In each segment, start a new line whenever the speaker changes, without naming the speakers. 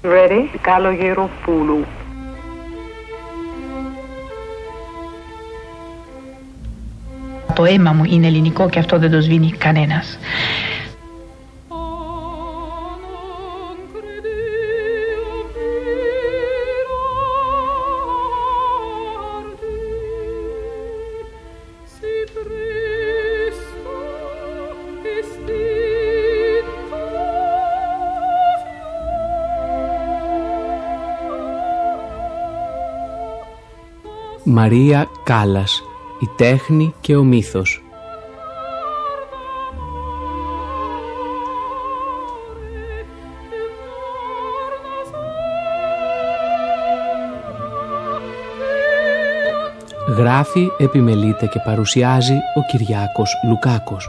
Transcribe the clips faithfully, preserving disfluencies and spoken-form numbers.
Ready? Καλογεροπούλου.
Το αίμα μου είναι ελληνικό και αυτό δεν το σβήνει κανένας.
Μαρία Κάλλας, η τέχνη και ο μύθος. Γράφει, επιμελείται και παρουσιάζει ο Κυριάκος Λουκάκος.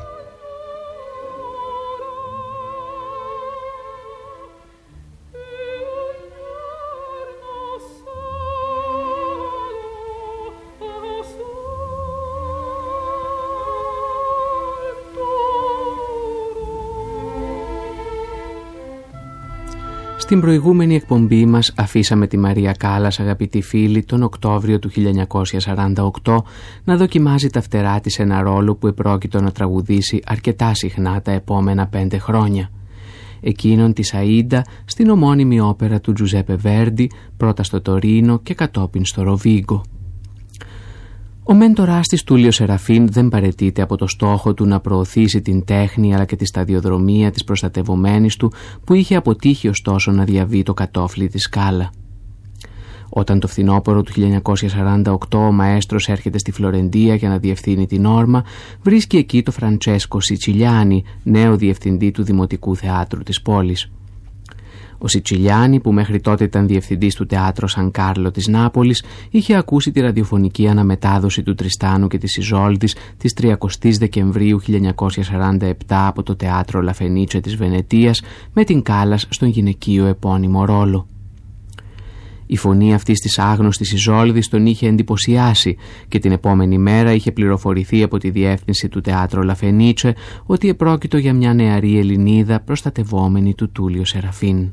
Στην προηγούμενη εκπομπή μας αφήσαμε τη Μαρία Κάλλας, αγαπητοί φίλοι, τον Οκτώβριο του χίλια εννιακόσια σαράντα οκτώ να δοκιμάζει τα φτερά της ένα ρόλο που επρόκειτο να τραγουδήσει αρκετά συχνά τα επόμενα πέντε χρόνια. Εκείνον της Αΐντα στην ομώνυμη όπερα του Τζουζέπε Βέρντι, πρώτα στο Τωρίνο και κατόπιν στο Ροβίγκο. Ο μέντοράς της Τούλιο Σεραφίν δεν παραιτείται από το στόχο του να προωθήσει την τέχνη αλλά και τη σταδιοδρομία της προστατευομένης του που είχε αποτύχει ωστόσο να διαβεί το κατόφλι της σκάλα. Όταν το φθινόπωρο του χίλια εννιακόσια σαράντα οκτώ ο μαέστρος έρχεται στη Φλωρεντία για να διευθύνει την όρμα, βρίσκει εκεί το Φραντσέσκο Σιτσιλιάνι, νέο διευθυντή του Δημοτικού Θεάτρου της πόλης. Ο Σιτσιλιάνι, που μέχρι τότε ήταν διευθυντής του Teatro San Carlo της Νάπολης, είχε ακούσει τη ραδιοφωνική αναμετάδοση του Τριστάνου και της Ιζόλδης της τριακοστής Δεκεμβρίου χίλια εννιακόσια σαράντα επτά από το Teatro La Fenice της Βενετίας με την Κάλλας στον γυναικείο επώνυμο ρόλο. Η φωνή αυτής της άγνωστης Ιζόλδης τον είχε εντυπωσιάσει και την επόμενη μέρα είχε πληροφορηθεί από τη διεύθυνση του Teatro La Fenice ότι επρόκειτο για μια νεαρή Ελληνίδα προστατευόμενη του Τούλιο Σεραφίν.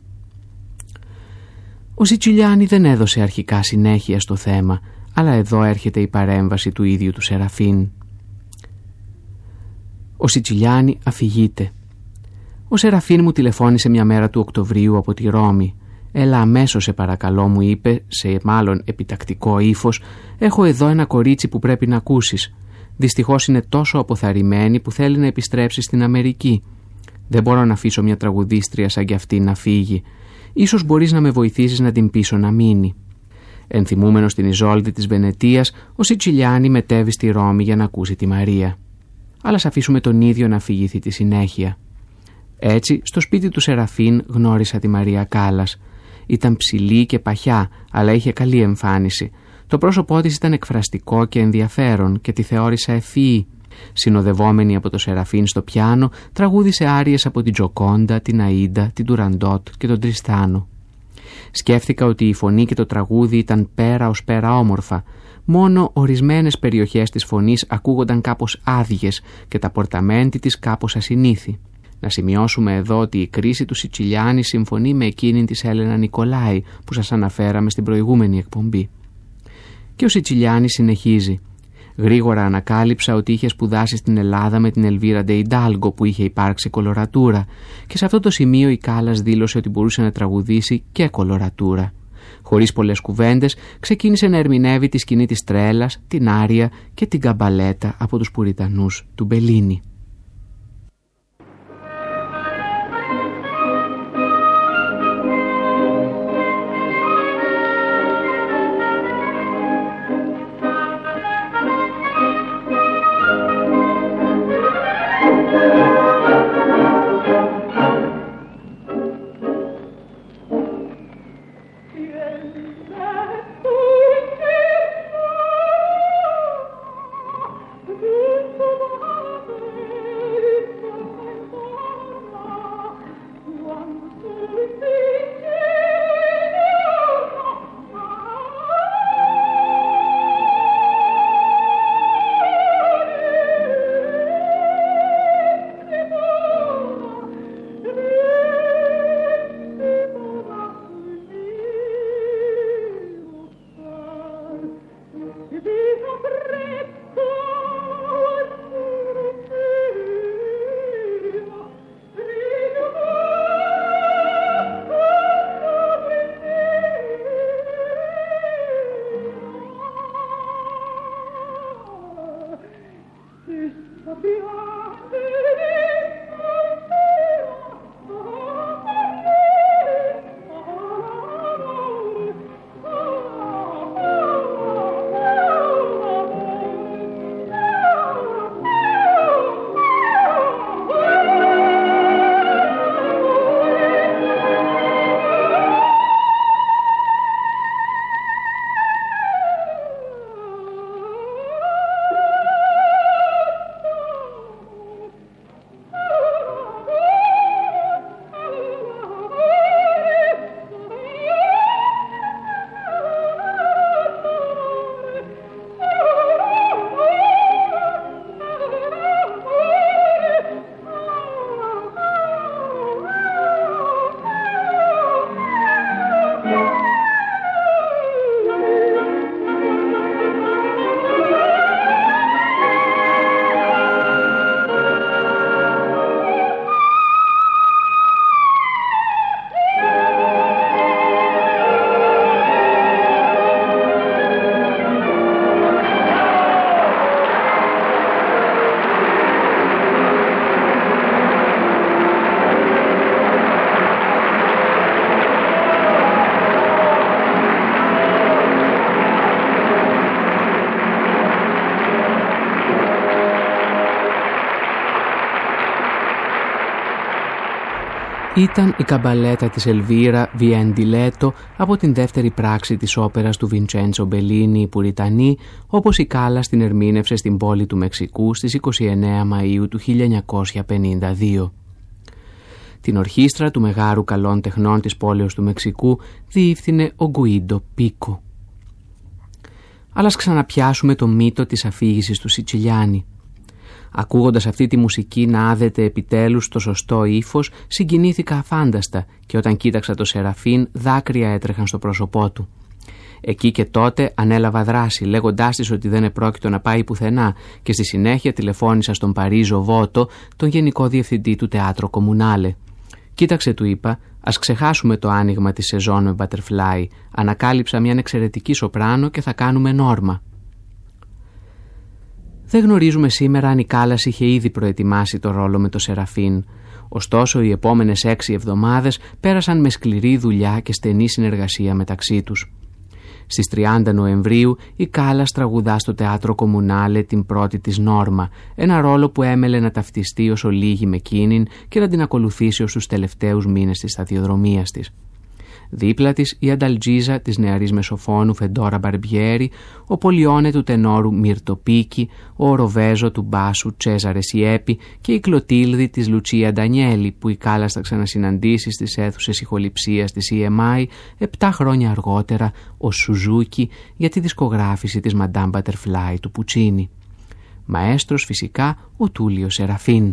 Ο Σιτσιλιάνι δεν έδωσε αρχικά συνέχεια στο θέμα, αλλά εδώ έρχεται η παρέμβαση του ίδιου του Σεραφίν. Ο Σιτσιλιάνι αφηγείται. Ο Σεραφίν μου τηλεφώνησε μια μέρα του Οκτωβρίου από τη Ρώμη. «Έλα αμέσως σε παρακαλώ», μου είπε σε μάλλον επιτακτικό ύφος, «έχω εδώ ένα κορίτσι που πρέπει να ακούσεις. Δυστυχώς είναι τόσο αποθαρρυμένη που θέλει να επιστρέψει στην Αμερική. Δεν μπορώ να αφήσω μια τραγουδίστρια σαν κι αυτή να φύγει. Ίσως μπορείς να με βοηθήσεις να την πείσω να μείνει». Ενθυμούμενος την Ιζόλδη της Βενετίας, ο Σιτσιλιάνι μετέβη στη Ρώμη για να ακούσει τη Μαρία. Αλλά ας αφήσουμε τον ίδιο να αφηγηθεί τη συνέχεια. Έτσι, στο σπίτι του Σεραφίν γνώρισα τη Μαρία Κάλλας. Ήταν ψηλή και παχιά, αλλά είχε καλή εμφάνιση. Το πρόσωπό της ήταν εκφραστικό και ενδιαφέρον και τη θεώρησα ευφυή. Συνοδευόμενη από το Σεραφίν στο πιάνο, τραγούδισε άριες από την Τζοκόντα, την Αΐντα, την Τουραντότ και τον Τριστάνο. Σκέφτηκα ότι η φωνή και το τραγούδι ήταν πέρα ως πέρα όμορφα. Μόνο ορισμένες περιοχές της φωνής ακούγονταν κάπως άδειες και τα πορταμέντι της κάπως ασυνήθι. Να σημειώσουμε εδώ ότι η κρίση του Σιτσιλιάνι συμφωνεί με εκείνη της Έλενα Νικολάη που σας αναφέραμε στην προηγούμενη εκπομπή. Και ο Σιτσιλιάνι συνεχίζει. Γρήγορα ανακάλυψα ότι είχε σπουδάσει στην Ελλάδα με την Ελβίρα Ντεϊντάλγκο που είχε υπάρξει κολορατούρα και σε αυτό το σημείο η Κάλλας δήλωσε ότι μπορούσε να τραγουδήσει και κολορατούρα. Χωρίς πολλές κουβέντες ξεκίνησε να ερμηνεύει τη σκηνή της Τρέλας, την Άρια και την Καμπαλέτα από τους Πουριτανούς του Μπελίνι.
Thank you.
Ήταν η καμπαλέτα της Ελβίρα Βιεντιλέτο από την δεύτερη πράξη της όπερας του Βιντσέντσο Μπελίνι, οι Πουριτανοί, όπως η Κάλλας την ερμήνευσε στην πόλη του Μεξικού στις είκοσι εννέα Μαΐου του χίλια εννιακόσια πενήντα δύο. Την ορχήστρα του Μεγάρου Καλών Τεχνών της πόλεως του Μεξικού διεύθυνε ο Γκουίντο Πίκο. Αλλά ας ξαναπιάσουμε το μύτο της αφήγησης του Σιτσιλιάνι. Ακούγοντας αυτή τη μουσική να άδεται επιτέλους στο σωστό ύφος, συγκινήθηκα αφάνταστα και όταν κοίταξα το Σεραφίν δάκρυα έτρεχαν στο πρόσωπό του. Εκεί και τότε ανέλαβα δράση λέγοντάς της ότι δεν επρόκειτο να πάει πουθενά και στη συνέχεια τηλεφώνησα στον Παρίζο Βότο, τον γενικό διευθυντή του Teatro Comunale. «Κοίταξε», του είπα, «ας ξεχάσουμε το άνοιγμα της σεζόν με Butterfly. Ανακάλυψα μια εξαιρετική σοπράνο και θα κάνουμε Νόρμα». Δεν γνωρίζουμε σήμερα αν η Κάλλας είχε ήδη προετοιμάσει το ρόλο με το Σεραφίν. Ωστόσο, οι επόμενες έξι εβδομάδες πέρασαν με σκληρή δουλειά και στενή συνεργασία μεταξύ τους. Στις τριάντα Νοεμβρίου η Κάλλας τραγουδά στο Teatro Comunale την πρώτη της Νόρμα, ένα ρόλο που έμελε να ταυτιστεί ως ολίγη με εκείνην και να την ακολουθήσει ως τους τελευταίους μήνες της σταδιοδρομίας της. Δίπλα της η Ανταλτζίζα της νεαρής μεσοφώνου Φεντόρα Μπαρμπιέρη, ο Πολιόνε του τενόρου Μύρτο Πίκη, ο Οροβέζο του μπάσου Τσέζαρε Σιέπη και η Κλωτίλδη της Λουτσία Ντανιέλη, που η Κάλλας θα ξανασυναντήσει στις αίθουσες ηχοληψίας της Ι Εμ Άι επτά χρόνια αργότερα ως Σουζούκι για τη δισκογράφηση της Madame Butterfly του Πουτσίνι. Μαέστρος φυσικά ο Τούλιο Σεραφίν.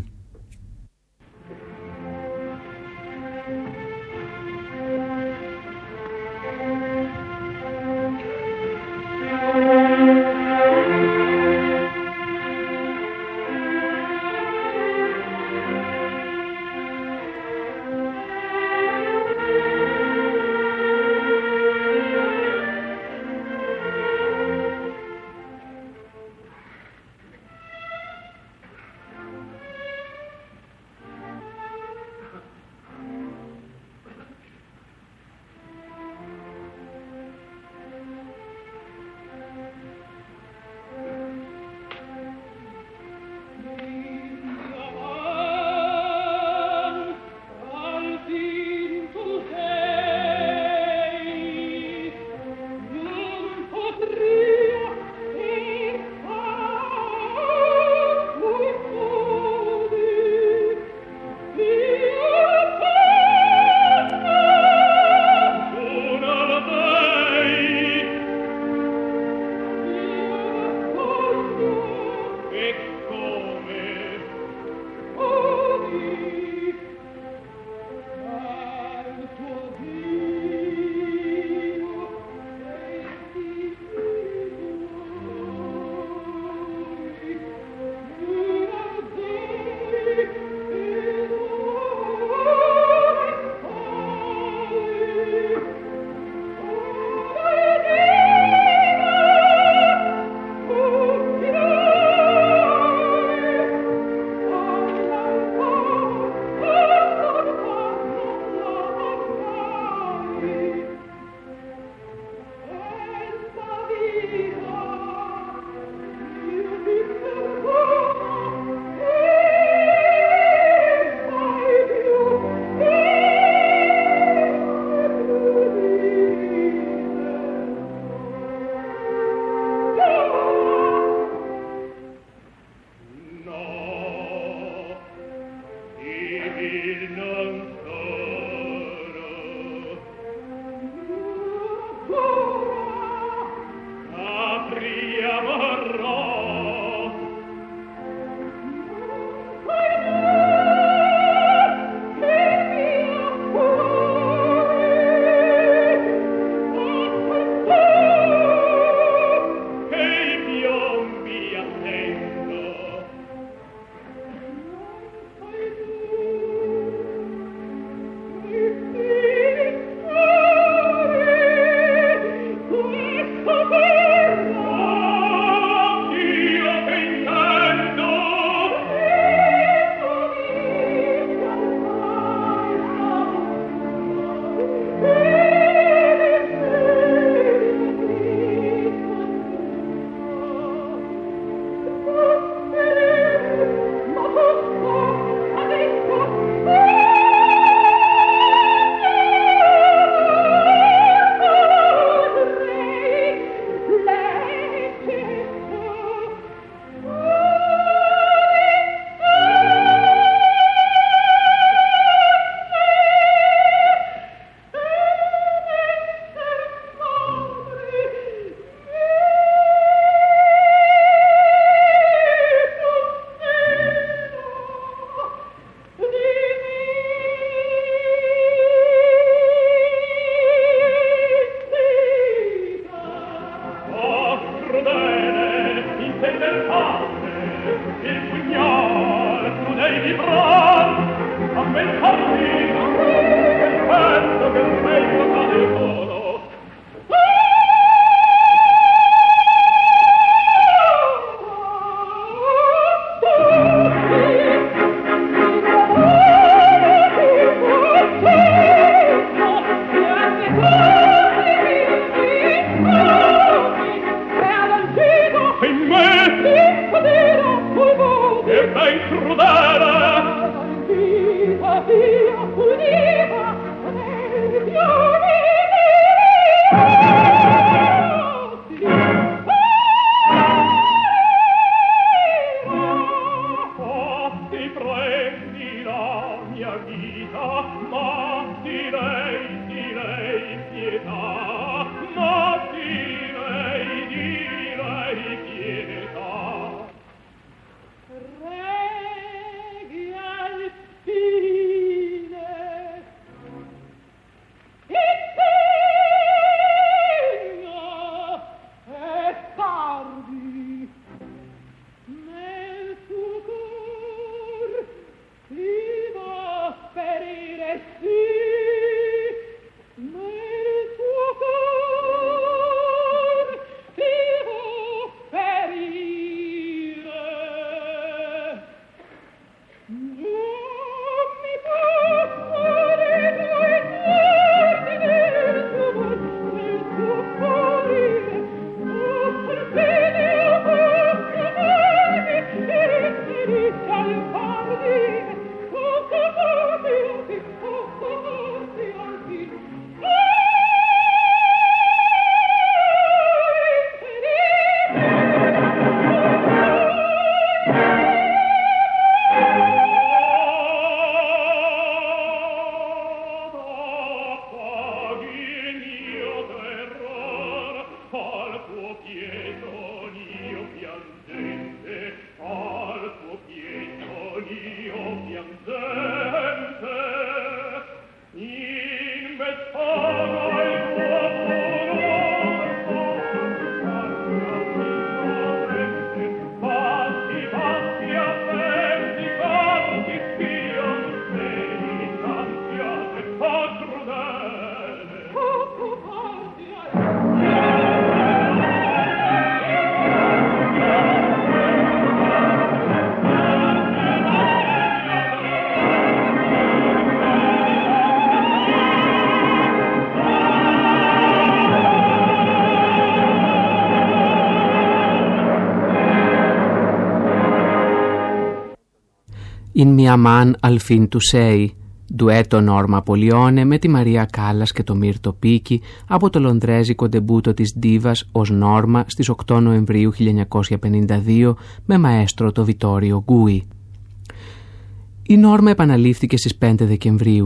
«In mia man al fin tu sei», ντουέτο Νόρμα Πολιώνε με τη Μαρία Κάλλας και το Μύρτο Πίκη από το λονδρέζικο ντεμπούτο της Ντίβας ως Νόρμα στις οκτώ Νοεμβρίου χίλια εννιακόσια πενήντα δύο με μαέστρο το Βιτόριο Γκούι. Η Νόρμα επαναλήφθηκε στις πέντε Δεκεμβρίου.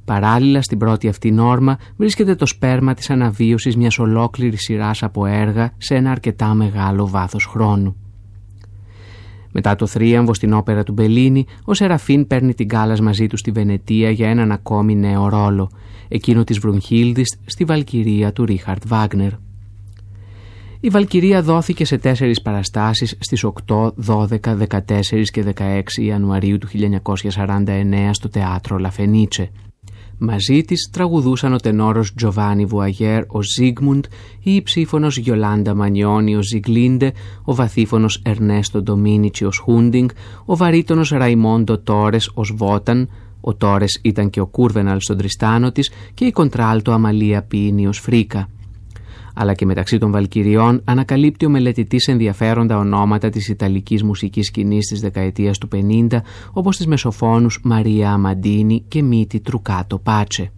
Παράλληλα στην πρώτη αυτή νόρμα βρίσκεται το σπέρμα της αναβίωσης μιας ολόκληρης σειράς από έργα σε ένα αρκετά μεγάλο βάθος χρόνου. Μετά το θρίαμβο στην όπερα του Μπελίνι, ο Σεραφίν παίρνει την Κάλλας μαζί του στη Βενετία για έναν ακόμη νέο ρόλο, εκείνο της Βρουνχίλδης στη Βαλκυρία του Ρίχαρτ Βάγνερ. Η Βαλκυρία δόθηκε σε τέσσερις παραστάσεις στις οκτώ, δώδεκα, δεκατέσσερα και δεκαέξι Ιανουαρίου του χίλια εννιακόσια σαράντα εννέα στο Teatro La Fenice. Μαζί της τραγουδούσαν ο τενόρος Τζοβάνι Βουαγέρ ως Ζίγμουντ, η υψήφωνος Γιολάντα Μανιόνι ως Ζιγλίντε, ο βαθύφωνος Ερνέστο Ντομίνιτσι ως Χούντινγκ, ο βαρύτονος Ραϊμόντο Τόρες ως Βόταν, ο Τόρες ήταν και ο Κούρβεναλ στον Τριστάνο της και η κοντράλτο Αμαλία Πίνι ως Φρίκα. Αλλά και μεταξύ των Βαλκυριών ανακαλύπτει ο μελετητής ενδιαφέροντα ονόματα της ιταλικής μουσικής σκηνής της δεκαετίας του πενήντα, όπως τις μεσοφόνους Μαρία Αμαντίνη και Μίτι Τρουκάτο Πάτσε.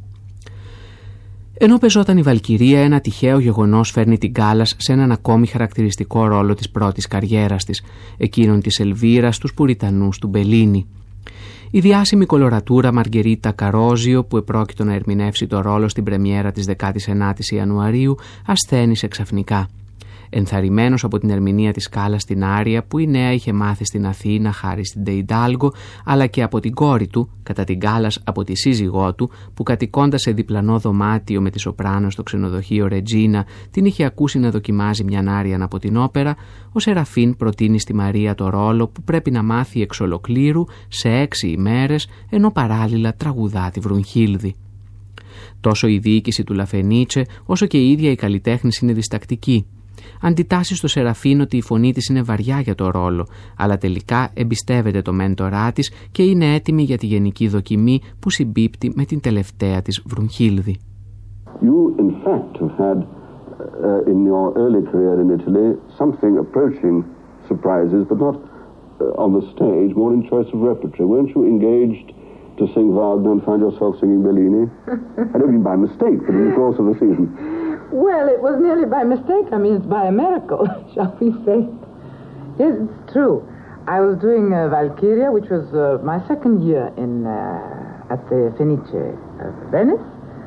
Ενώ πεζόταν η Βαλκυρία, ένα τυχαίο γεγονός φέρνει την Κάλλας σε έναν ακόμη χαρακτηριστικό ρόλο της πρώτης καριέρας της, εκείνον της Ελβίρας στους Πουριτανούς του Μπελίνι. Η διάσημη κολορατούρα Μαργκερίτα Καρόζιο, που επρόκειτο να ερμηνεύσει το ρόλο στην πρεμιέρα της δεκάτης ενάτης Ιανουαρίου, ασθένησε ξαφνικά. Ενθαρρυμένος από την ερμηνεία της Κάλλας στην Άρια, που η νέα είχε μάθει στην Αθήνα χάρη στην Ντεϊντάλγκο, αλλά και από την κόρη του, κατά την Κάλλας από τη σύζυγό του, που κατοικώντας σε διπλανό δωμάτιο με τη σοπράνο στο ξενοδοχείο Ρετζίνα, την είχε ακούσει να δοκιμάζει μιαν Άριαν από την όπερα, ο Σεραφίν προτείνει στη Μαρία το ρόλο που πρέπει να μάθει εξ ολοκλήρου σε έξι ημέρες, ενώ παράλληλα τραγουδά τη Βρουνχίλδη. Τόσο η διοίκηση του Λαφενίτσε, όσο και η ίδια η καλλιτέχνης είναι διστακτική. Αντιτάσσει στο Σεραφίν ότι η φωνή της είναι βαριά για το ρόλο, αλλά τελικά εμπιστεύεται το μέντορά της και είναι έτοιμη για τη γενική δοκιμή που συμπίπτει με την τελευταία της Βρουνχίλδη.
You in fact have had uh, in your early career in Italy something approaching surprises, but not uh, on the stage, more in choice of repertory. Weren't you engaged to sing Wagner and find yourself singing Bellini? I don't mean by mistake, but in the course of the season.
Well, it was nearly by mistake. I mean, it's by a miracle, shall we say. Yes, it's true. I was doing uh, Valkyria, which was uh, my second year in uh, at the Fenice of Venice.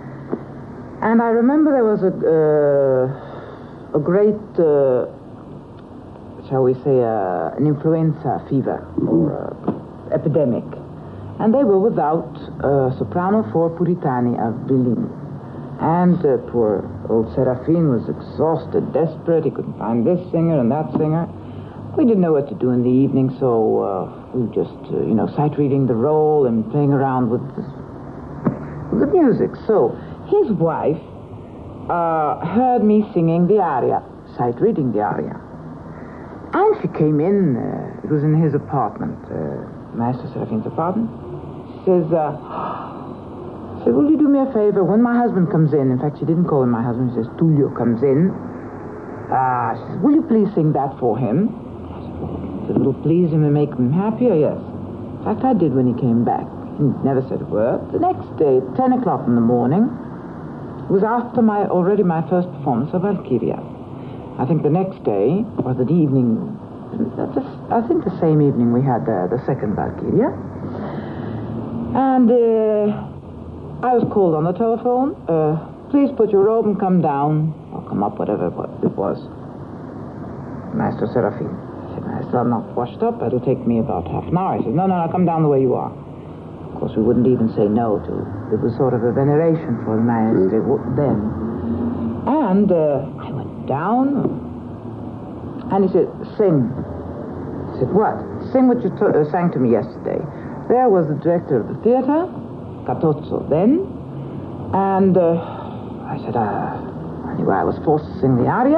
And I remember there was a, uh, a great, uh, shall we say, uh, an influenza fever or uh, epidemic. And they were without uh, soprano for Puritani of Bellini. And uh, poor old Serafin was exhausted, desperate. He couldn't find this singer and that singer. We didn't know what to do in the evening, so uh, we were just, uh, you know, sight-reading the role and playing around with the, with the music. So his wife uh, heard me singing the aria, sight-reading the aria. And she came in, uh, it was in his apartment, uh, Master Serafin's apartment. She says, uh, she said, will you do me a favor? When my husband comes in, in fact, she didn't call him my husband, she says, Tullio comes in. Uh, she says, will you please sing that for him? I said, well, it'll please him and make him happier, yes. In fact, I did when he came back. He never said a word. The next day, at ten o'clock in the morning, it was after my already my first performance of Valkyria. I think the next day, or the evening, I think the same evening we had the, the second Valkyria. And uh, I was called on the telephone. Uh, please put your robe and come down. Or come up, whatever it was. Master Serafin. I said, Master, I'm not washed up. It'll take me about half an hour. He said, no, no, no, come down the way you are. Of course, we wouldn't even say no to. It was sort of a veneration for the Master then. And uh, I went down. And he said, sing. I said, what? Sing what you t- uh, sang to me yesterday. There was the director of the theater, Catozzo, then. And uh, I said, uh, anyway, I was forced to sing the aria.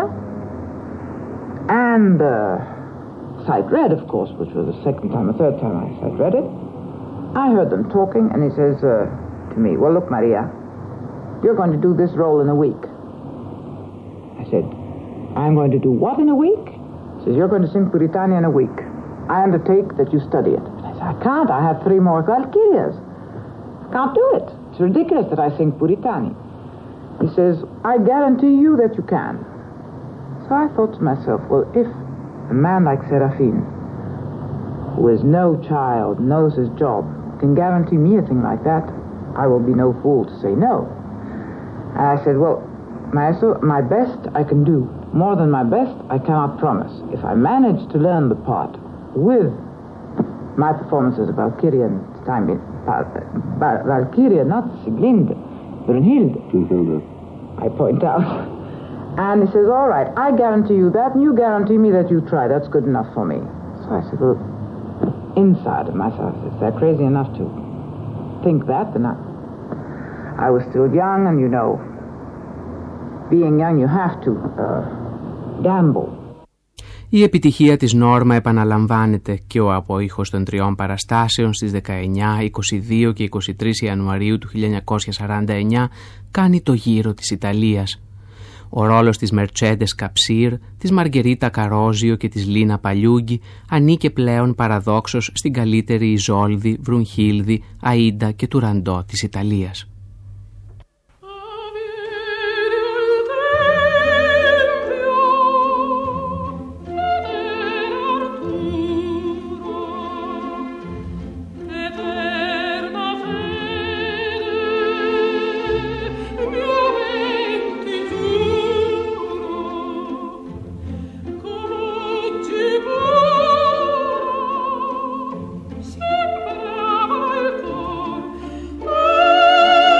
And uh, sight read, of course, which was the second time, the third time I sight read it. I heard them talking, and he says uh, to me, well, look, Maria, you're going to do this role in a week. I said, I'm going to do what in a week? He says, you're going to sing Puritani in a week. I undertake that you study it. I said, I can't. I have three more Valkyrias. I can't do it. It's ridiculous that I sing Puritani. He says, I guarantee you that you can. So I thought to myself, well, if a man like Serafin, who is no child, knows his job, can guarantee me a thing like that, I will be no fool to say no. And I said, well, Maestro, my best I can do. More than my best, I cannot promise. If I manage to learn the part with my performances of Valkyria and time in Valkyria, not Sieglinde, Brunhilde,
Brunhilde,
I point out. And he says, all right, I guarantee you that, and you guarantee me that you try. That's good enough for me. So I said, well, inside of myself, if they're crazy enough to think that, then I, I was still young, and you know, being young, you have to uh, gamble.
Η επιτυχία της Νόρμα επαναλαμβάνεται και ο απόϊχος των τριών παραστάσεων στις δεκαεννιά, είκοσι δύο και είκοσι τρεις Ιανουαρίου του χίλια εννιακόσια σαράντα εννιά κάνει το γύρο της Ιταλίας. Ο ρόλος της Μερτσέντες Καψίρ, της Μαργερίτα Καρόζιο και της Λίνα Παλιούγκη ανήκε πλέον παραδόξως στην καλύτερη Ιζόλδη, Βρουνχίλδη, Αΐντα και Τουραντό της Ιταλίας.
Oh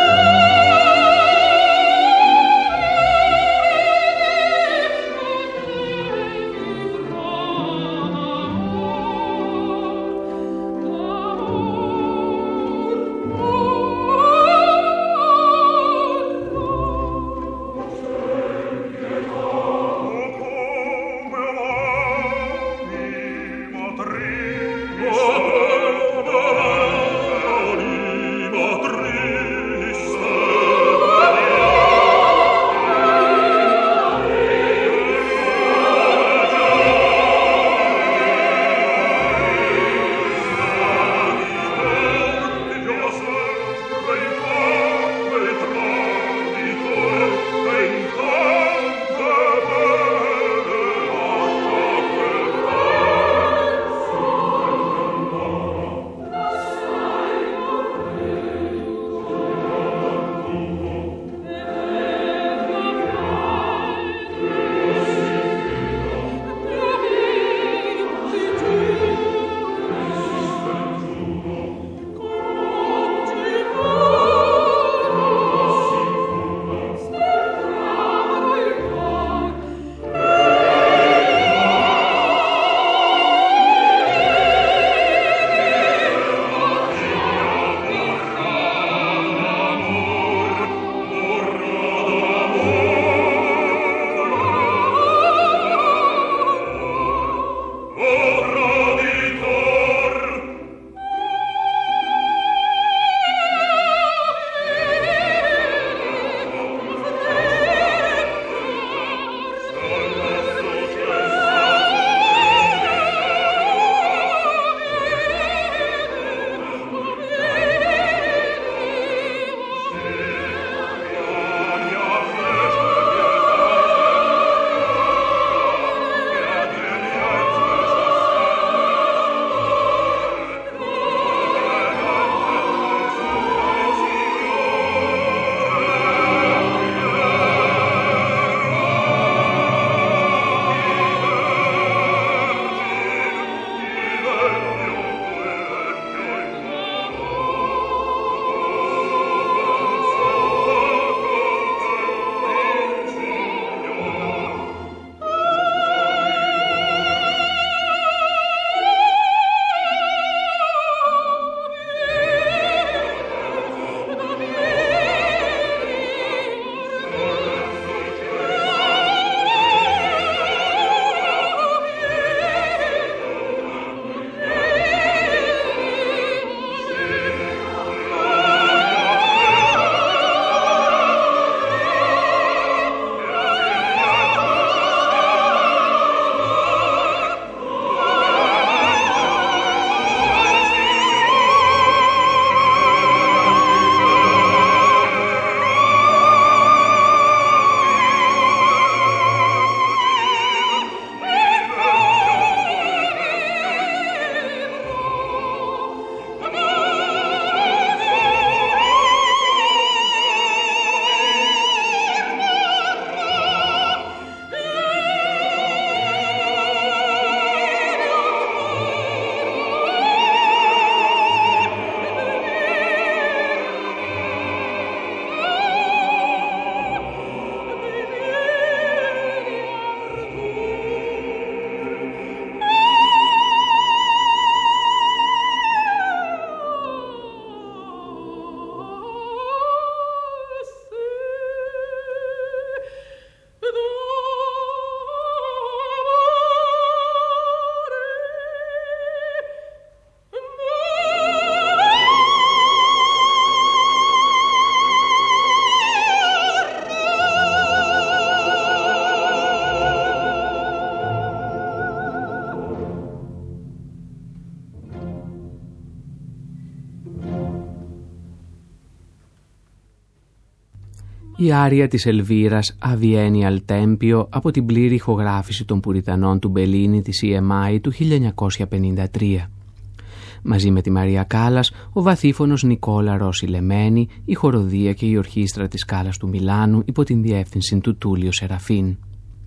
Η άρια της Ελβίρας «Αβιένει αλ Τέμπιο» από την πλήρη ηχογράφηση των Πουριτανών του Μπελίνι της Ι Εμ Άι του χίλια εννιακόσια πενήντα τρία. Μαζί με τη Μαρία Κάλλας, ο βαθύφωνος Νικόλα Ρώση Λεμένη, η χοροδία και η ορχήστρα της Κάλλας του Μιλάνου υπό την διεύθυνση του Τούλιο Σεραφίν.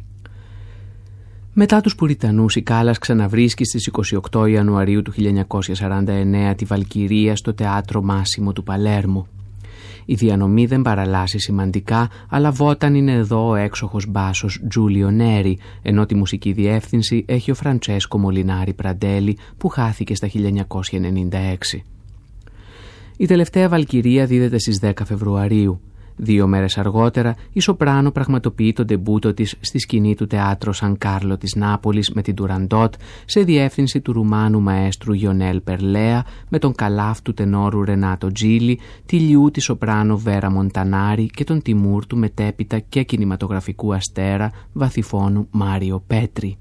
Μετά τους Πουριτανούς, η Κάλλας ξαναβρίσκει στις είκοσι οκτώ Ιανουαρίου του χίλια εννιακόσια σαράντα εννέα τη Βαλκυρία στο Teatro Massimo του Παλέρμο. Η διανομή δεν παραλλάσσει σημαντικά, αλλά βόταν είναι εδώ ο έξοχος μπάσος Τζούλιο Νέρι, ενώ τη μουσική διεύθυνση έχει ο Φραντσέσκο Μολινάρι Πραντέλη, που χάθηκε στα χίλια εννιακόσια ενενήντα έξι. Η τελευταία Βαλκυρία δίδεται στις δέκα Φεβρουαρίου. Δύο μέρες αργότερα, η σοπράνο πραγματοποιεί τον ντεμπούτο της στη σκηνή του Teatro San Carlo της Νάπολης με την Τουραντότ, σε διεύθυνση του Ρουμάνου μαέστρου Γιονέλ Περλέα, με τον καλάφ του τενόρου Ρενάτο Τζίλι, τη λιού τη σοπράνο Βέρα Μοντανάρη και τον τιμούρ του μετέπειτα και κινηματογραφικού αστέρα βαθυφώνου Μάριο Πέτρη.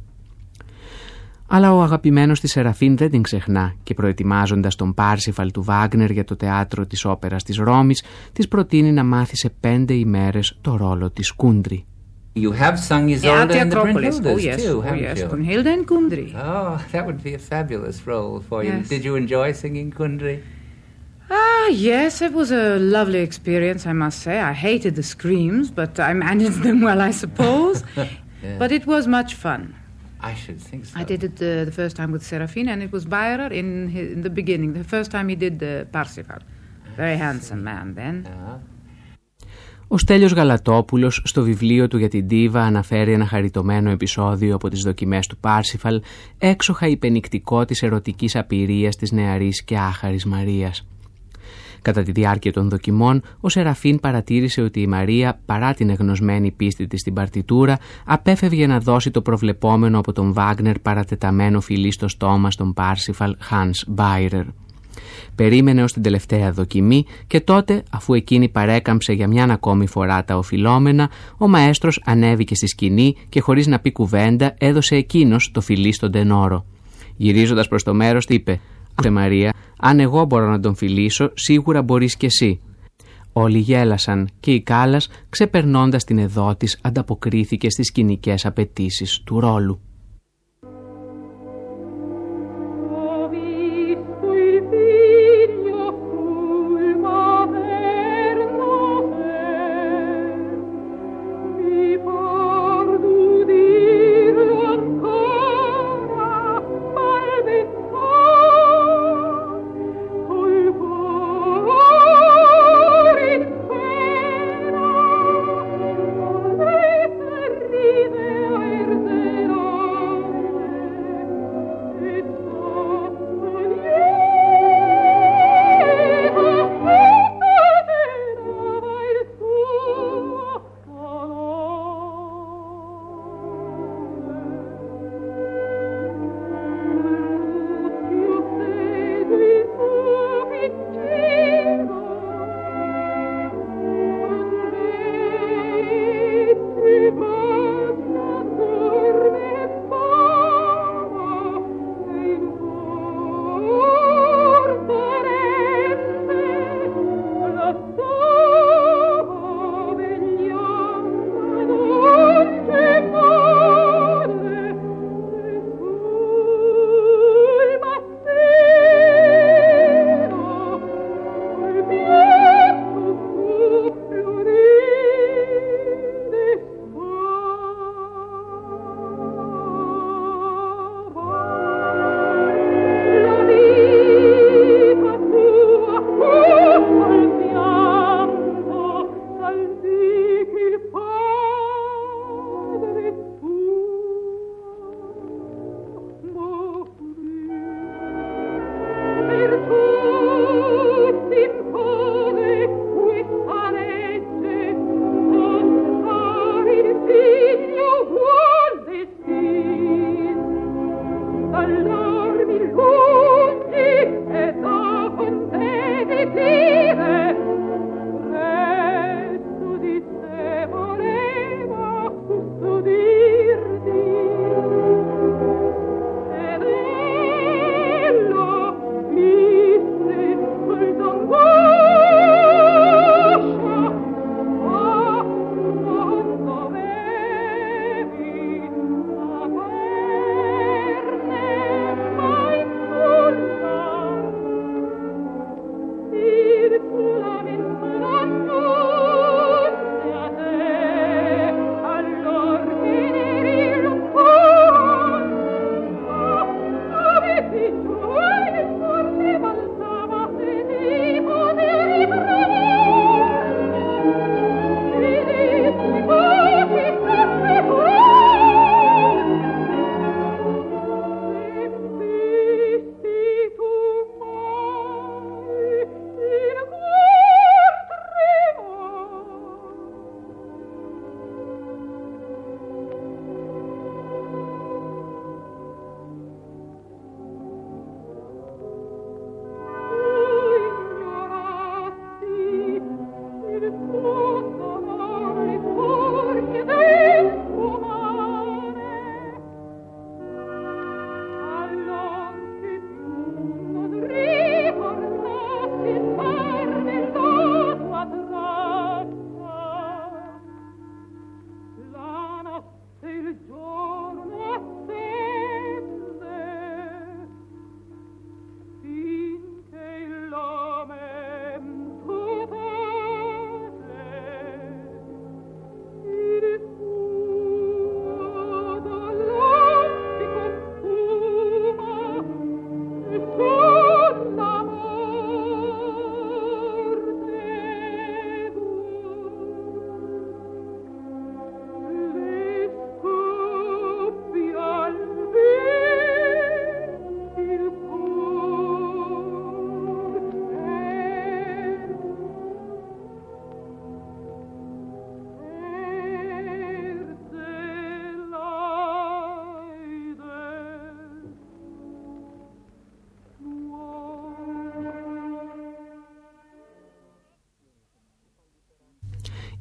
Αλλά ο αγαπημένος της Σεραφίν δεν την ξεχνά και προετοιμάζοντας τον Πάρσιφαλ του Βάγνερ για το Θέατρο της Όπερας της Ρώμης, της προτείνει να μάθει σε πέντε ημέρες το ρόλο της Κούντρη.
You have sung Isolde and the Brunhildes
oh, yes.
too,
oh,
haven't
yes.
you?
Brunhilde and Kundry.
Oh, that would be a fabulous role for you.
Yes.
Did you enjoy singing Kundry?
Ah, yes, it was a lovely experience, I must say. I hated the screams, but I managed them well, I suppose.
Yeah.
But it was much fun.
I should think so.
I did it uh, the first time with Serafin, and it was Bayer in, his, in the beginning, the first time he did the Parsifal. Very handsome man then.
Yeah.
Ο Στέλιος Γαλατόπουλος στο βιβλίο του για την Ντίβα αναφέρει ένα χαριτωμένο επεισόδιο από τις δοκιμές του Πάρσιφαλ, έξοχα υπενικτικό της ερωτικής απειρίας της νεαρής και άχαρης Μαρίας. Κατά τη διάρκεια των δοκιμών, ο Σεραφίν παρατήρησε ότι η Μαρία, παρά την εγνωσμένη πίστη της στην παρτιτούρα, απέφευγε να δώσει το προβλεπόμενο από τον Βάγνερ παρατεταμένο φιλί στο στόμα στον Πάρσιφαλ Hans Bayer. Περίμενε ως την τελευταία δοκιμή και τότε, αφού εκείνη παρέκαμψε για μιαν ακόμη φορά τα οφειλόμενα, ο μαέστρος ανέβηκε στη σκηνή και χωρίς να πει κουβέντα έδωσε εκείνος το φιλί στον τενόρο. Γυρίζοντας προς το μέρος, είπε «Αχ, Μαρία, αν εγώ μπορώ να τον φιλήσω, σίγουρα μπορείς κι εσύ». Όλοι γέλασαν και η Κάλλας, ξεπερνώντας την εδώ της, ανταποκρίθηκε στις σκηνικές απαιτήσεις του ρόλου.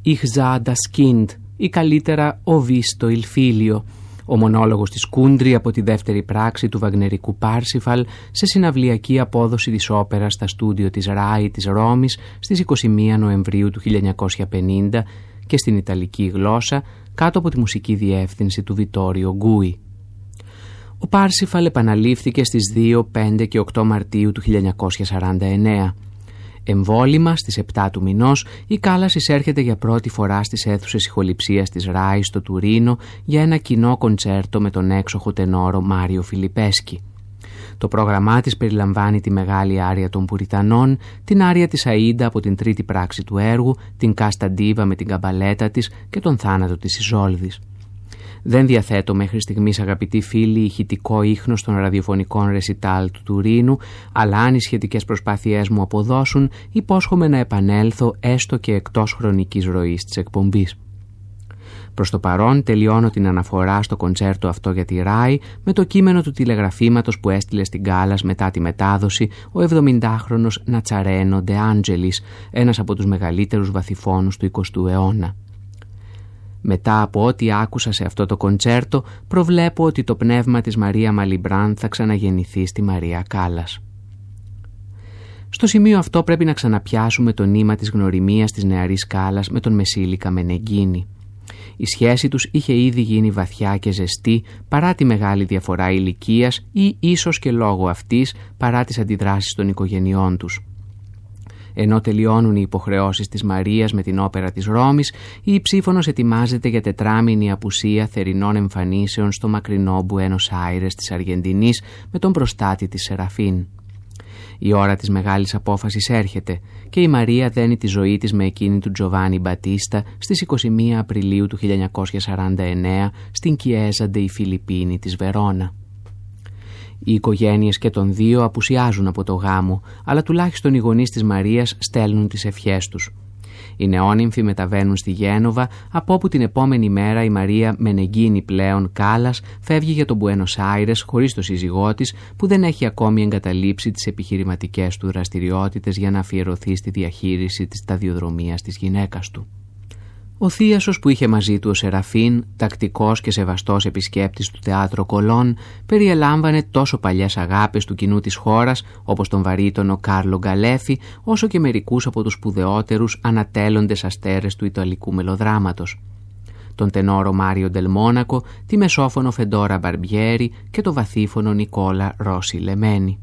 «Ich sah das Kind» ή καλύτερα «O visto il figlio», ο μονόλογος της Κούντρη από τη δεύτερη πράξη του βαγνερικού Πάρσιφαλ σε συναυλιακή απόδοση της όπερας στα στούντιο της ράι της Ρώμης στις είκοσι μία Νοεμβρίου του χίλια εννιακόσια πενήντα και στην ιταλική γλώσσα κάτω από τη μουσική διεύθυνση του Βιτόριο Γκούι. Ο Πάρσιφαλ επαναλήφθηκε στις δύο, πέντε και οκτώ Μαρτίου του χίλια εννιακόσια σαράντα εννέα. Εμβόλυμα στις επτά του μηνός η Κάλλας εισέρχεται για πρώτη φορά στις αίθουσες ηχοληψίας της ράι στο Τουρίνο για ένα κοινό κοντσέρτο με τον έξοχο τενόρο Μάριο Φιλιπέσκι. Το πρόγραμμά της περιλαμβάνει τη μεγάλη άρια των Πουριτανών, την άρια της Αΐντα από την τρίτη πράξη του έργου, την Κάστα Ντίβα με την καμπαλέτα της και τον θάνατο της Ιζόλδης. Δεν διαθέτω μέχρι στιγμής, αγαπητοί φίλοι, ηχητικό ίχνος των ραδιοφωνικών ρεσιτάλ του Τουρίνου, αλλά αν οι σχετικές προσπάθειές μου αποδώσουν, υπόσχομαι να επανέλθω έστω και εκτός χρονικής ροής της εκπομπής. Προς το παρόν τελειώνω την αναφορά στο κοντσέρτο αυτό για τη ράι με το κείμενο του τηλεγραφήματος που έστειλε στην Κάλλας μετά τη μετάδοση ο εβδομηντάχρονος Νατσαρένο Ντε Άντζελης, ένας από τους μεγαλύτερους βαθυφώνους του εικοστού αιώνα. Μετά από ό,τι άκουσα σε αυτό το κοντσέρτο, προβλέπω ότι το πνεύμα της Μαρία Μαλιμπράν θα ξαναγεννηθεί στη Μαρία Κάλλας. Στο σημείο αυτό πρέπει να ξαναπιάσουμε το νήμα της γνωριμίας της νεαρής Κάλλας με τον Μεσίλικα Μενεγκίνη. Η σχέση τους είχε ήδη γίνει βαθιά και ζεστή παρά τη μεγάλη διαφορά ηλικίας ή ίσως και λόγω αυτής παρά τις αντιδράσεις των οικογενειών τους. Ενώ τελειώνουν οι υποχρεώσεις της Μαρίας με την όπερα της Ρώμης, η Υψήφωνος ετοιμάζεται για τετράμηνη απουσία θερινών εμφανίσεων στο μακρινό Μπουένος Άιρες της Αργεντινής με τον προστάτη της Σεραφίν. Η ώρα της μεγάλης απόφασης έρχεται και η Μαρία δένει τη ζωή της με εκείνη του Τζοβάνι Μπατίστα στις είκοσι μία Απριλίου του χίλια εννιακόσια σαράντα εννέα στην Κιέζα ντε Φιλιππίνη της Βερόνα. Οι οικογένειες και των δύο απουσιάζουν από το γάμο, αλλά τουλάχιστον οι γονείς της Μαρίας στέλνουν τις ευχές τους. Οι νεόνυμφοι μεταβαίνουν στη Γένοβα, από όπου την επόμενη μέρα η Μαρία Μενεγκίνη πλέον Κάλλας φεύγει για τον Μπουένος Άιρες χωρίς το σύζυγό της, που δεν έχει ακόμη εγκαταλείψει τις επιχειρηματικές του δραστηριότητες για να αφιερωθεί στη διαχείριση της σταδιοδρομίας της γυναίκας του. Ο θίασος που είχε μαζί του ο Σεραφίν, τακτικός και σεβαστός επισκέπτης του Θεάτρο Κολόν, περιελάμβανε τόσο παλιές αγάπες του κοινού της χώρας, όπως τον βαρύτονο Κάρλο Γκαλέφη, όσο και μερικούς από τους σπουδαιότερους ανατέλλοντες αστέρες του ιταλικού μελοδράματος. Τον τενόρο Μάριο Ντελ Μόνακο, τη μεσόφωνο Φεντόρα Μπαρμπιέρη και το βαθύφωνο Νικόλα Ρώση Λεμένη.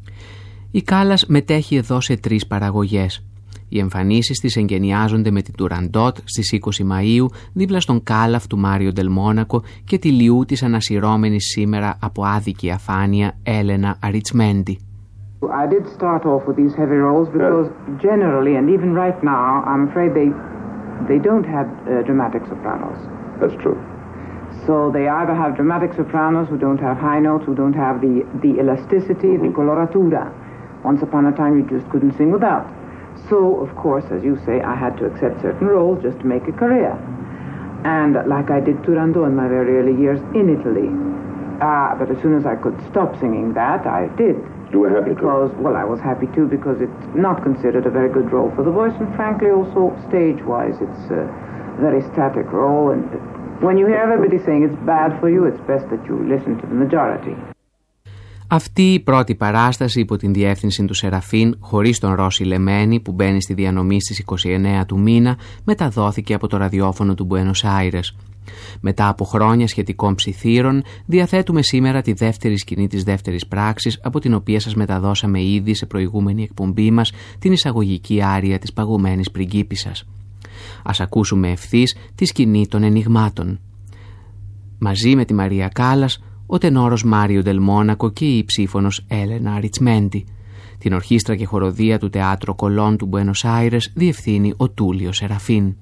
Η Κάλλας μετέχει εδώ σε τρεις παραγωγές. Οι εμφανίσεις της εγκαινιάζονται με την Τουραντότ στις είκοσι Μαΐου δίπλα στον Κάλαφ του Μάριο Ντελ Μόνακο και τη Λιού της ανασυρώμενης σήμερα από άδικη αφάνεια Έλενα Αριτσμέντι.
I did start off with these heavy roles because generally, and even right now, I'm afraid they they don't have uh, dramatic sopranos.
That's true.
So they either have dramatic sopranos who don't have high notes, who don't have the, the elasticity, the coloratura. Once upon a time you just couldn't sing without. So, of course, as you say, I had to accept certain roles just to make a career. And like I did Turandot in my very early years in Italy. Uh, but as soon as I could stop singing that, I did.
You were happy
because,
to?
Well, I was happy too because it's not considered a very good role for the voice. And frankly, also stage-wise, it's a very static role. And when you hear everybody saying it's bad for you, it's best that you listen to the majority.
Αυτή η πρώτη παράσταση υπό την διεύθυνση του Σεραφίν, χωρίς τον Ρώση Λεμένη που μπαίνει στη διανομή στις είκοσι εννέα του μήνα, μεταδόθηκε από το ραδιόφωνο του Μπουένος Άιρες. Μετά από χρόνια σχετικών ψιθύρων, διαθέτουμε σήμερα τη δεύτερη σκηνή της δεύτερης πράξης, από την οποία σας μεταδώσαμε ήδη σε προηγούμενη εκπομπή μας την εισαγωγική άρια της παγωμένης πριγκίπισσας. Ας ακούσουμε ευθύς τη σκηνή των ενιγμάτων. Μαζί με τη Μαρία Κάλλας, ο τενόρος Μάριο Ντελ Μόνακο και η υψήφωνος Έλενα Αριτσμέντι. Την ορχήστρα και χοροδία του Θεάτρο Κολόν του Μπουένος Άιρες διευθύνει ο Τούλιο Σεραφίν.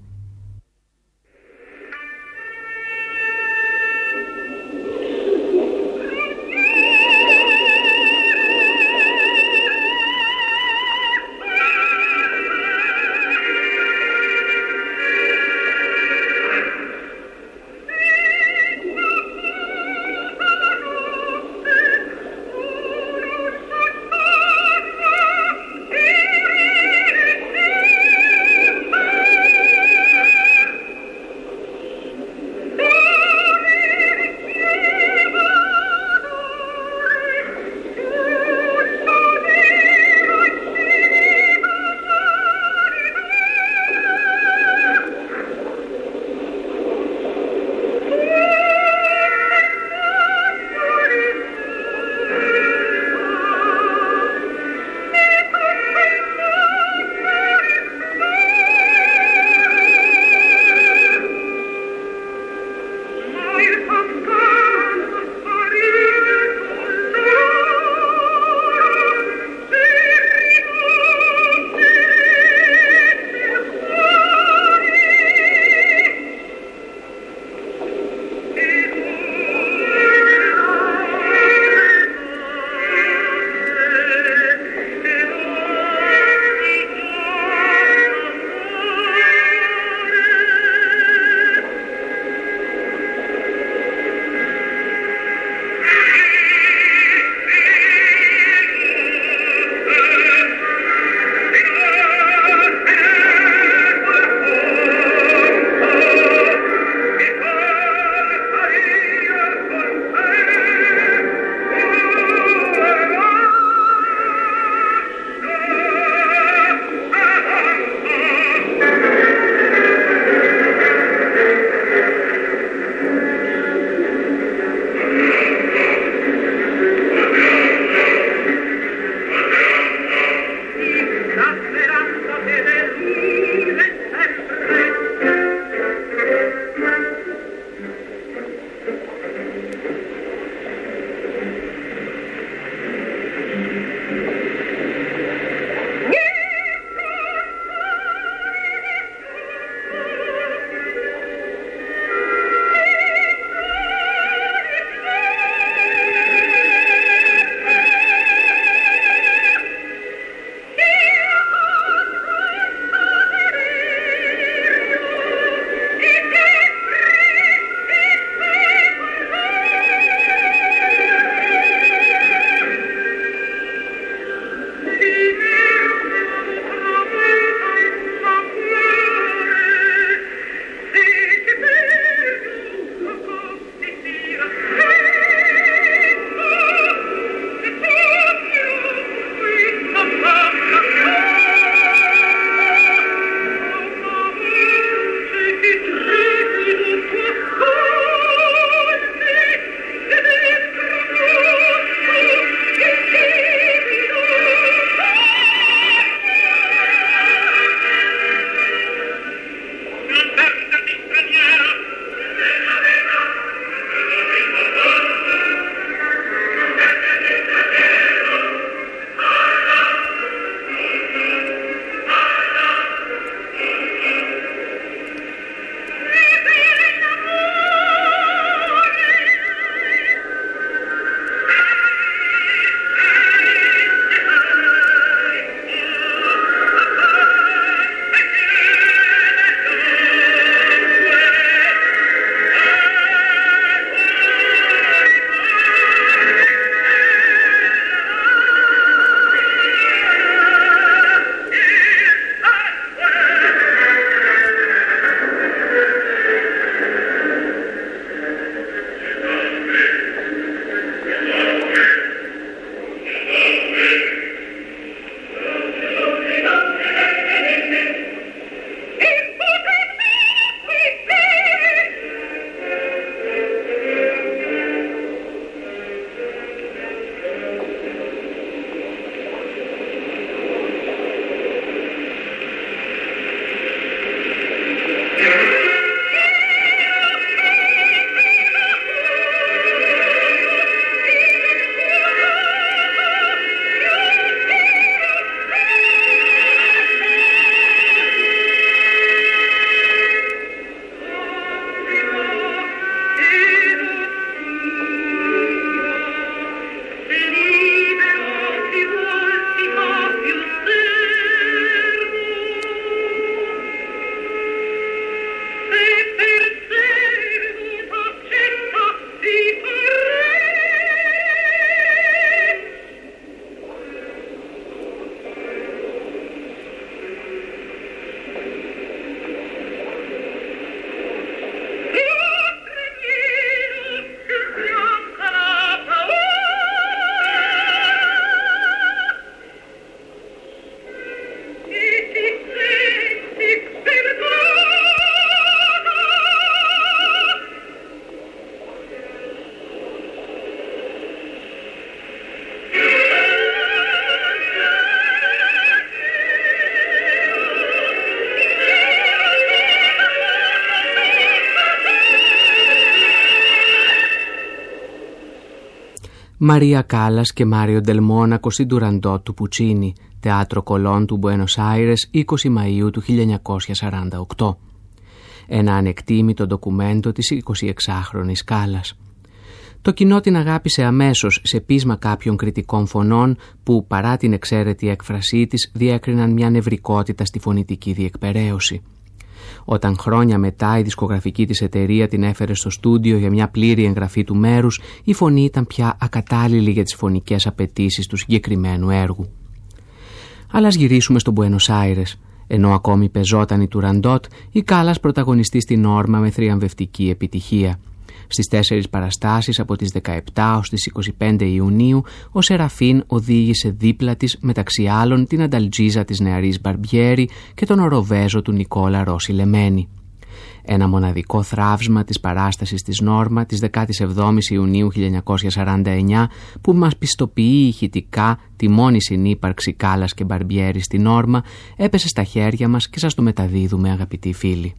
Μαρία Κάλλας και Μάριο Ντελμόνακο στην Τουραντότ του Πουτσίνι, Teatro Colón του Μπουένος Άιρες, είκοσι Μαΐου του χίλια εννιακόσια σαράντα οκτώ. Ένα ανεκτήμητο ντοκουμέντο της εικοσιεξάχρονης Κάλλας. Το κοινό την αγάπησε αμέσως σε πείσμα κάποιων κριτικών φωνών που, παρά την εξαίρετη έκφρασή της, διέκριναν μια νευρικότητα στη φωνητική διεκπεραίωση. Όταν χρόνια μετά η δισκογραφική της εταιρεία την έφερε στο στούντιο για μια πλήρη εγγραφή του μέρους, η φωνή ήταν πια ακατάλληλη για τις φωνικές απαιτήσεις του συγκεκριμένου έργου. Αλλά ας γυρίσουμε στο Μπουένος Άιρες. Ενώ ακόμη πεζόταν η Τουραντότ, η Κάλλας πρωταγωνιστεί στην Όρμα με θριαμβευτική επιτυχία. Στις τέσσερις παραστάσεις από τις δεκαεπτά ως τις είκοσι πέντε Ιουνίου, ο Σεραφίν οδήγησε δίπλα της μεταξύ άλλων την Ανταλτζίζα της νεαρής Μπαρμπιέρη και τον Οροβέζο του Νικόλα Ρώση Λεμένη. Ένα μοναδικό θράψμα της παράστασης της Νόρμα της δεκαεπτά Ιουνίου χίλια εννιακόσια σαράντα εννιά που μας πιστοποιεί ηχητικά τη μόνη συνύπαρξη Κάλλας και Μπαρμπιέρη στην Νόρμα έπεσε στα χέρια μας και σας το μεταδίδουμε, αγαπητοί φίλοι.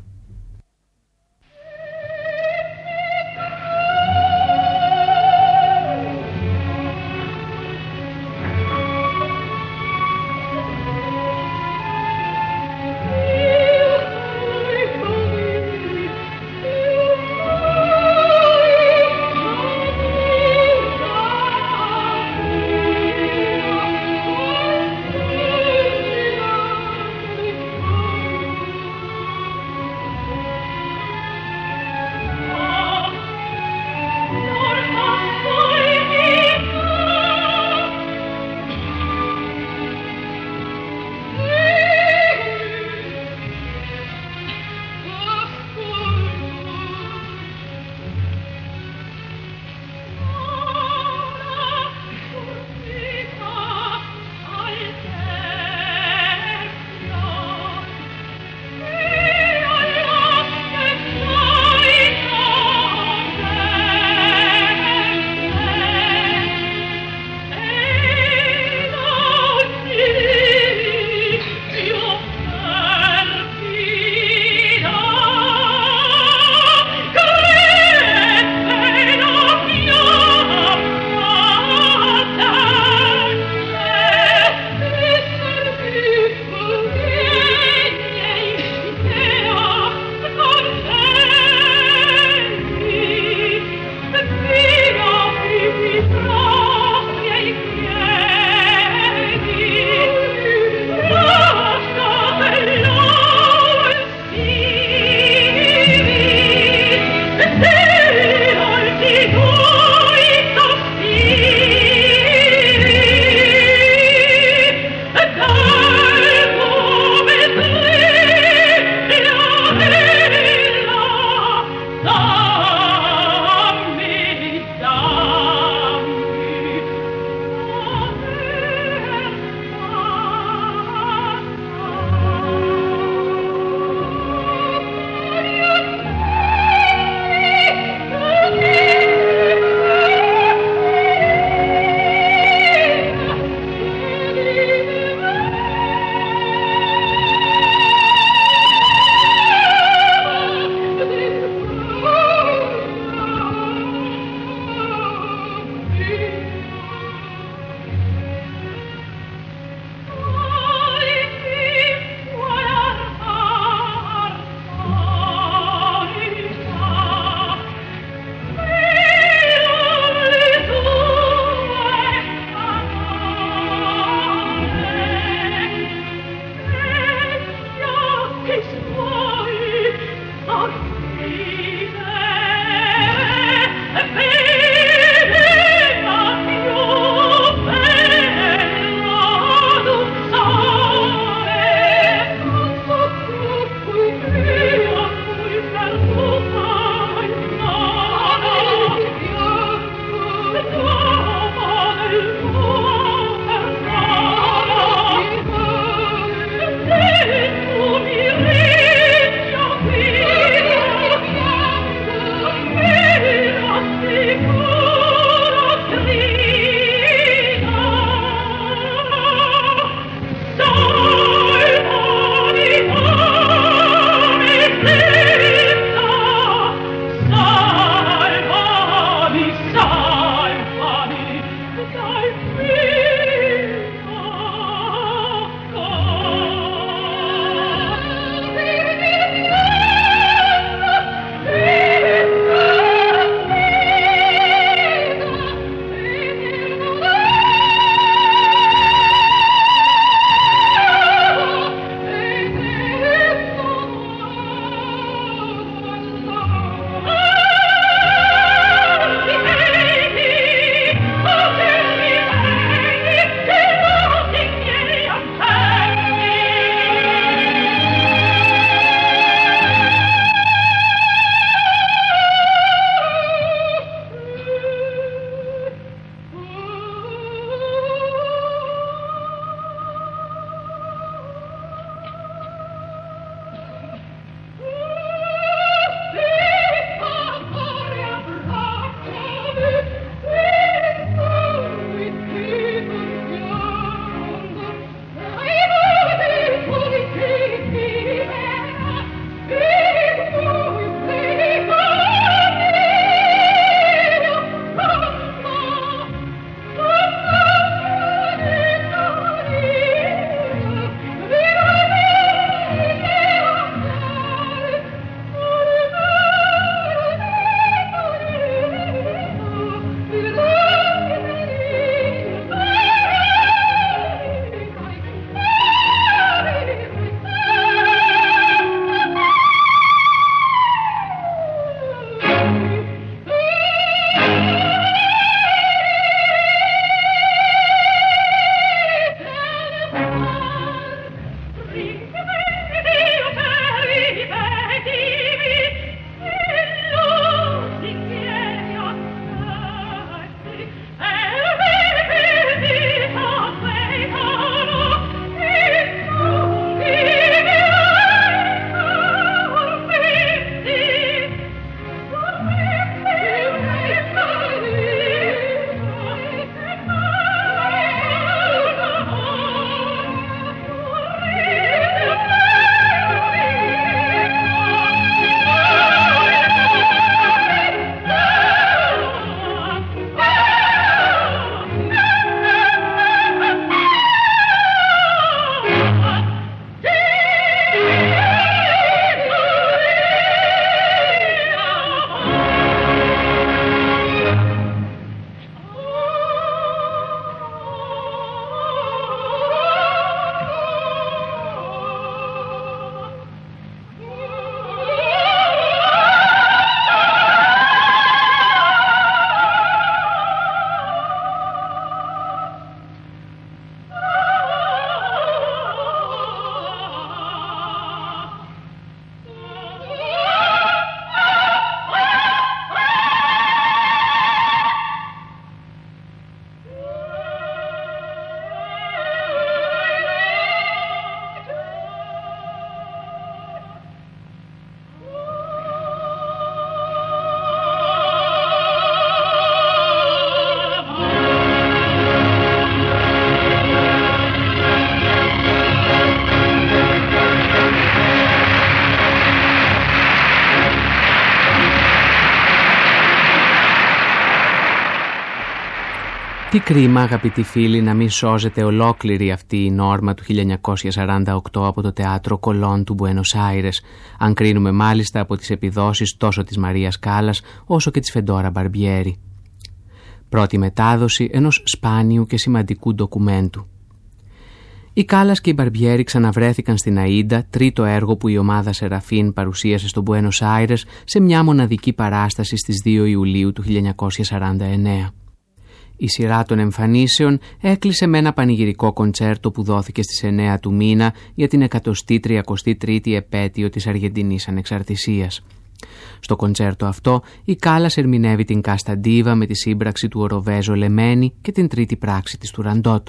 Τι κρίμα, αγαπητοί φίλοι, να μην σώζεται ολόκληρη αυτή η νόρμα του χίλια εννιακόσια σαράντα οκτώ από το Teatro Colón του Μπουένος Άιρες, αν κρίνουμε μάλιστα από τις επιδόσεις τόσο της Μαρίας Κάλλας όσο και της Φεντόρα Μπαρμπιέρη. Πρώτη μετάδοση ενός σπάνιου και σημαντικού ντοκουμέντου. Οι Κάλλας και οι Μπαρμπιέρη ξαναβρέθηκαν στην Αΐντα, τρίτο έργο που η ομάδα Σεραφίν παρουσίασε στο Μπουένος Άιρες σε μια μοναδική παράσταση στις δύο Ιουλίου του χίλια εννιακόσια σαράντα εννέα. Η σειρά των εμφανίσεων έκλεισε με ένα πανηγυρικό κοντσέρτο που δόθηκε στις εννέα του μήνα για την εκατοστή τριακοστή τρίτη επέτειο της Αργεντινής Ανεξαρτησίας. Στο κοντσέρτο αυτό η Κάλλας ερμηνεύει την Κάστα Ντίβα με τη σύμπραξη του Οροβέζο Λεμένη και την τρίτη πράξη της Τουραντότ.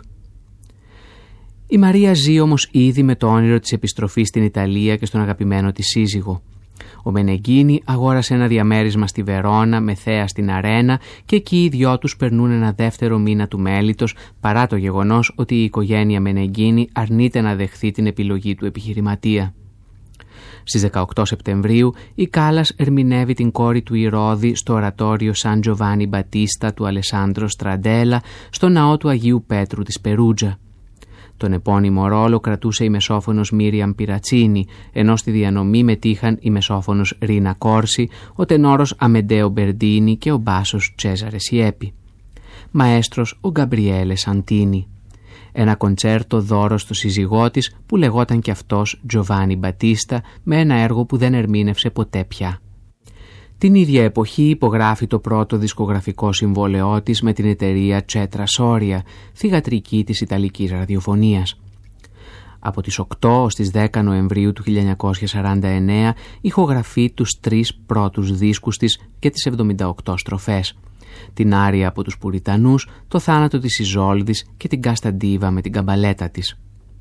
Η Μαρία ζει όμως ήδη με το όνειρο της επιστροφής στην Ιταλία και στον αγαπημένο της σύζυγο. Ο Μενεγκίνη αγόρασε ένα διαμέρισμα στη Βερόνα με θέα στην Αρένα και εκεί οι δυο τους περνούν ένα δεύτερο μήνα του μέλιτος, παρά το γεγονός ότι η οικογένεια Μενεγκίνη αρνείται να δεχθεί την επιλογή του επιχειρηματία. Στις δεκαοκτώ Σεπτεμβρίου η Κάλλας ερμηνεύει την κόρη του Ηρώδη στο ορατόριο Σαν Τζοβάνι Μπατίστα του Αλεσάντρο Στραντέλα στο ναό του Αγίου Πέτρου της Περούτζα. Τον επώνυμο ρόλο κρατούσε η μεσόφωνος Μίριαμ Πυρατσίνη, ενώ στη διανομή μετήχαν η μεσόφωνος Ρίνα Κόρση, ο τενόρος Αμεντέο Μπερντίνη και ο μπάσος Τσέζαρε Σιέπη. Μαέστρος ο Γκαμπριέλε Σαντίνη. Ένα κοντσέρτο δώρο στο σύζυγό της που λεγόταν κι αυτός Τζοβάνι Μπατίστα, με ένα έργο που δεν ερμήνευσε ποτέ πια. Την ίδια εποχή υπογράφει το πρώτο δισκογραφικό συμβόλαιό της με την εταιρεία Τσέτρα Σόρια, θυγατρική της Ιταλικής ραδιοφωνίας. Από τις οκτώ ως τις δέκα Νοεμβρίου του χίλια εννιακόσια σαράντα εννέα ηχογραφεί τους τρεις πρώτους δίσκους της και τις εβδομήντα οκτώ στροφές. Την Άρια από τους Πουριτανούς, το θάνατο της Ιζόλδης και την Κάστα Ντίβα με την καμπαλέτα της.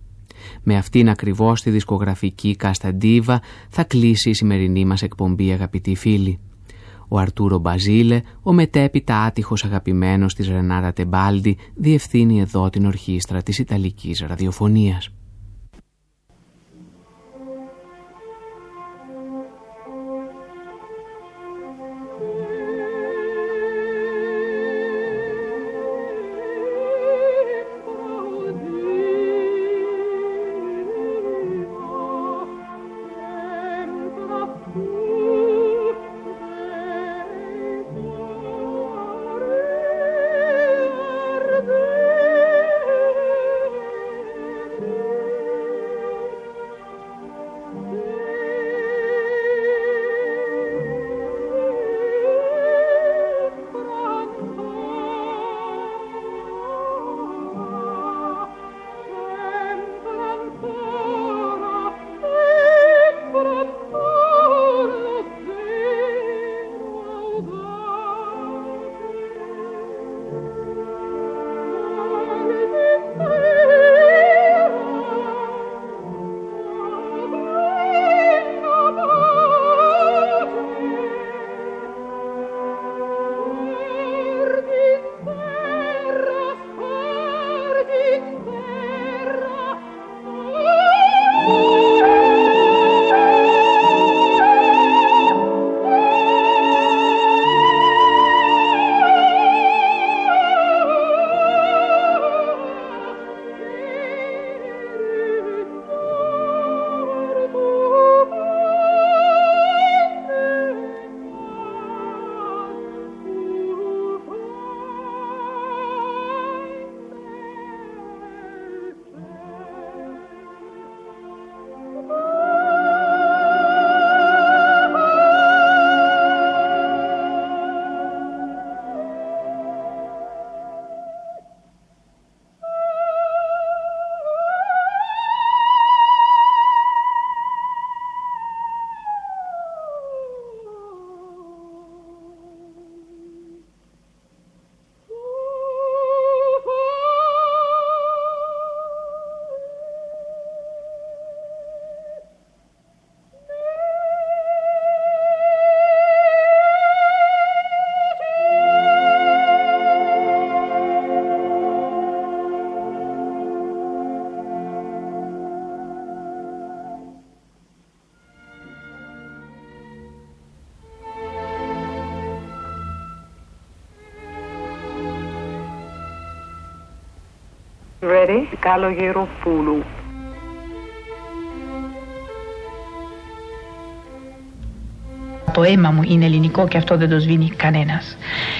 Με αυτήν ακριβώς τη δισκογραφική Κάστα Ντίβα θα κλείσει η σημερινή μας εκπομπή, αγαπητοί φίλοι. Ο Αρτούρο Μπαζίλε, ο μετέπειτα άτυχος αγαπημένος της Ρενάρα Τεμπάλντι, διευθύνει εδώ την ορχήστρα της Ιταλικής ραδιοφωνίας.
Thank you. Ready, Καλογεροπούλου.
Το αίμα μου είναι ελληνικό και αυτό δεν το σβήνει κανένας.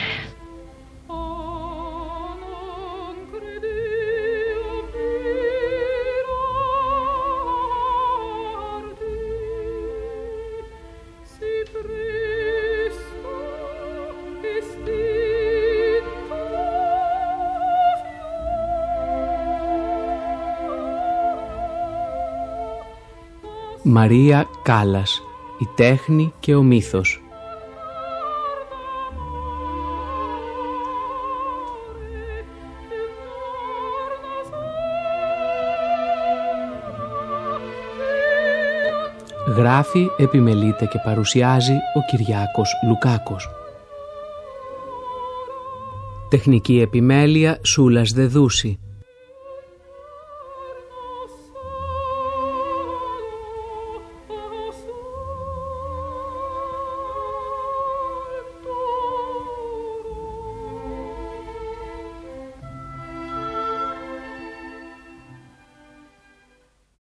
Μαρία Κάλλας, η τέχνη και ο μύθος. Γράφει, επιμελείται και παρουσιάζει ο Κυριάκος Λουκάκος. Τεχνική επιμέλεια Σούλας Δεδούση.